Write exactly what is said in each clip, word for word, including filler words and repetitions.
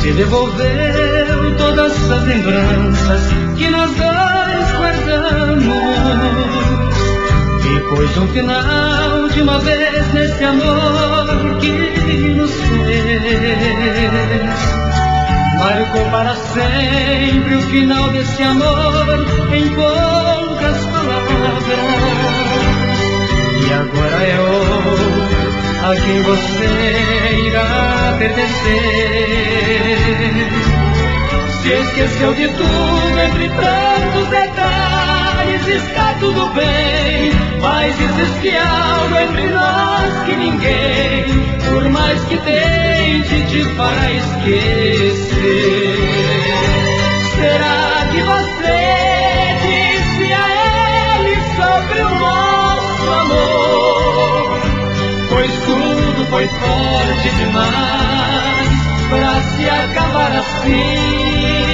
Se devolveu todas as lembranças que nós dois guardamos. E pôs um final de uma vez nesse amor que nos fez. Marcou para sempre o final desse amor em poucas palavras. E agora é eu a quem você irá pertencer. Se esqueceu de tudo entre tantos detalhes, está tudo bem, mas existe algo entre nós que ninguém, por mais que tente, te fará esquecer. Será que você disse a ele sobre o nosso amor? Pois tudo foi forte demais pra se acabar assim.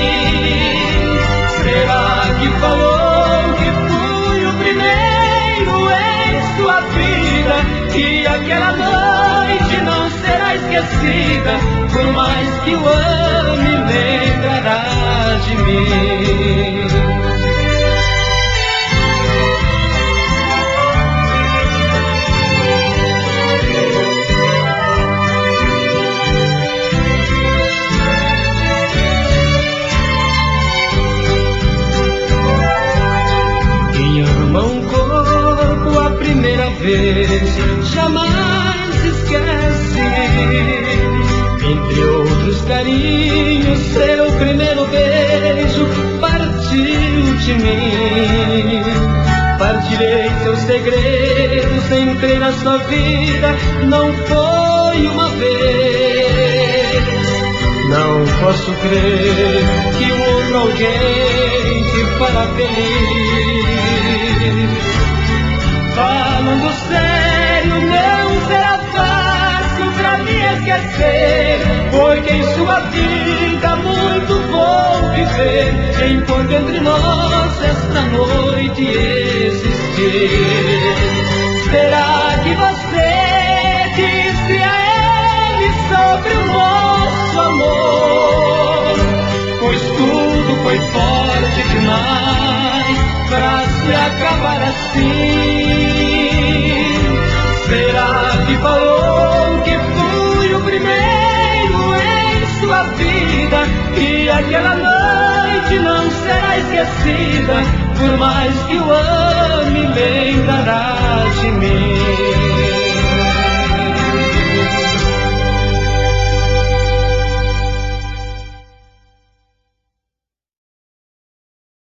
Será que falou que fui o primeiro em sua vida, que aquela noite não será esquecida, por mais que o ame, lembrará de mim? Primeira vez, jamais esquece. Entre outros carinhos, seu primeiro beijo partiu de mim. Partilhei seus segredos, entrei na sua vida, não foi uma vez. Não posso crer que um outro alguém te fará feliz. Falando sério, não será fácil pra me esquecer, porque em sua vida muito vou viver, enquanto entre nós esta noite existir. Será que você disse a ele sobre o nosso amor? Pois tudo foi forte demais pra se acabar assim. Será que falou que fui o primeiro em sua vida, que aquela noite não será esquecida, por mais que o ame, lembrará de mim?